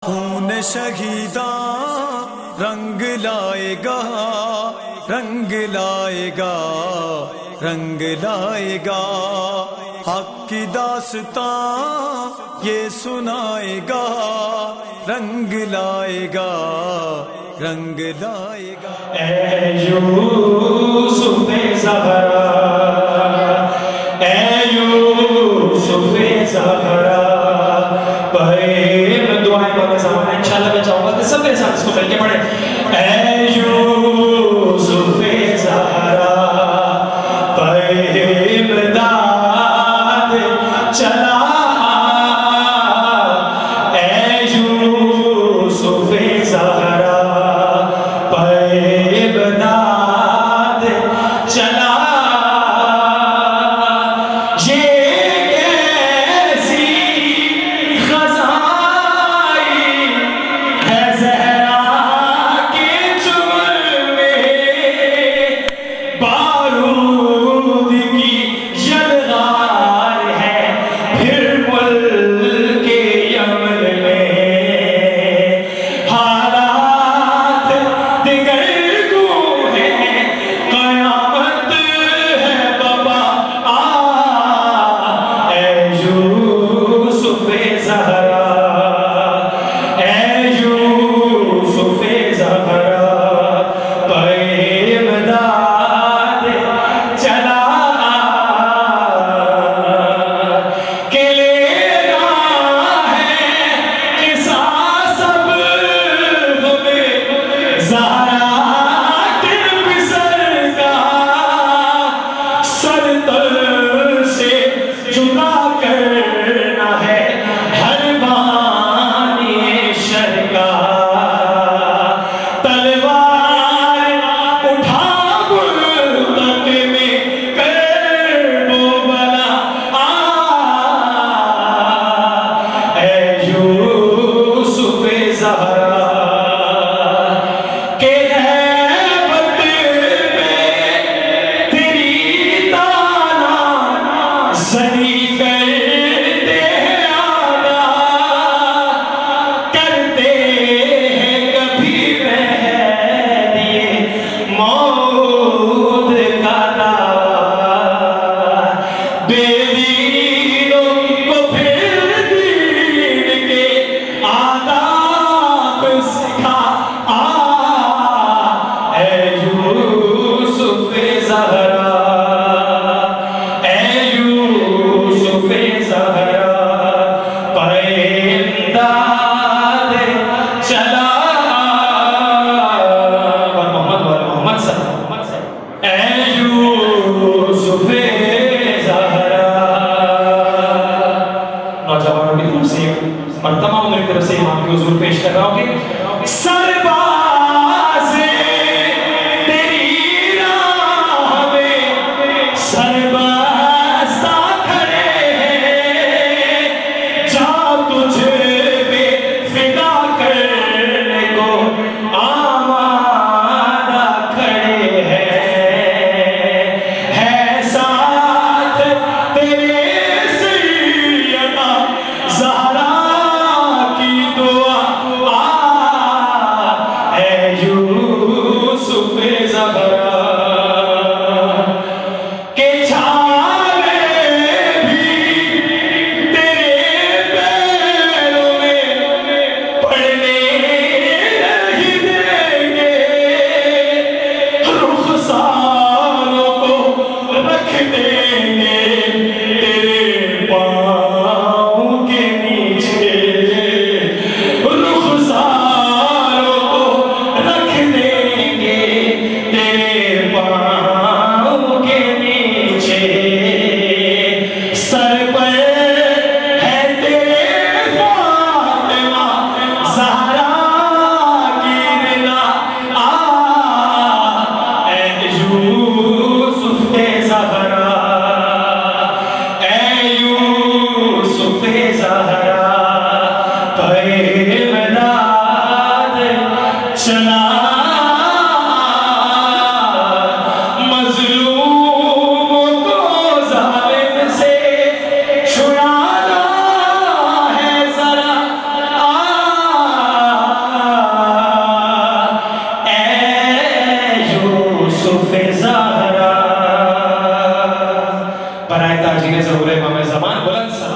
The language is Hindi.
खून शहीदा रंग लाएगा, रंग लाएगा, रंग लाएगा। हक की दास्तां ये सुनाएगा, रंग लाएगा, रंग लाएगा। ऐ यूसुफ़े ज़हरा, ऐ यूसुफ़े ज़हरा, पढ़े दुआएं पढ़ने सामने इंशाल्लाह मैं चाहूँगा कि सब मेरे साथ इसको मिलके पढ़े। ऐ यूसुफ़े ज़हरा, पढ़े इमदाद चला, ऐ यूसुफ़े ज़हरा, पढ़े इमदाद चला। और तमाम मेरी तरफ से इमाम की हुजूर पेश कर रहा हूँ कि सरबाज़े तेरी राह में सरबस्ता खड़े हैं, जा तुझे पे फिदा करने को आमादा खड़े हैं, है साथ तेरे सैयदा ज़हरा की दुआ। ज़हरा बराए ताजीर ज़हूर इमाम ज़मान बुलंद